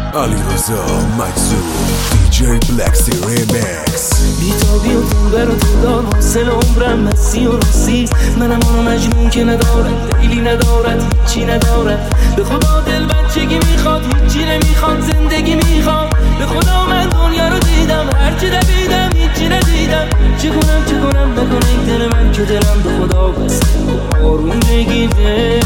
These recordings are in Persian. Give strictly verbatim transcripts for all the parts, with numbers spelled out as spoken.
علی رضا مجذوب دی جی بلک سی ریمیکس. بیتابی و تنبر و تندار حاصل عمرم مستی و راستی. منم آنو مجنون که ندارد دیلی ندارد هیچی ندارد. به خدا دل بچگی میخواد هیچی نمیخواد زندگی میخواد. به خدا من دنیا رو دیدم هرچی دویدم هیچی ندیدم. چه کنم چه کنم نکنه این دل من که دلم به خدا بسته آروم بگیره.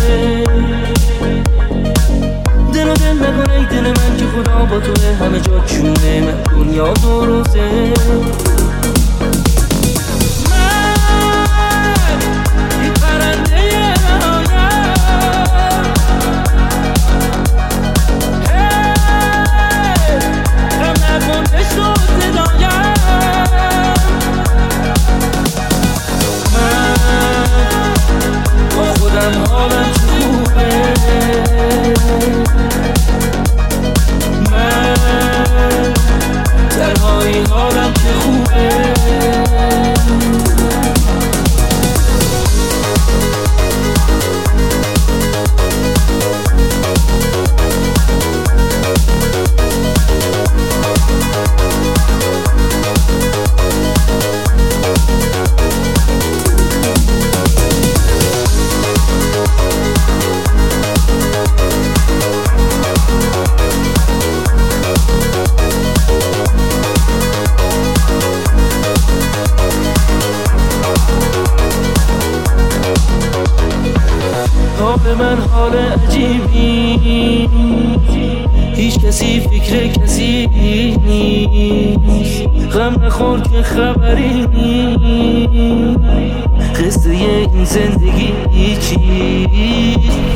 دل و دل نکنه ای دل من که خدا با توه همه جا چونه من دنیا دو روزه. حال من حال عجیبی هیچ کسی فکر کسی نیست. غم نخور که خبری نیست قصه این زندگی چیست.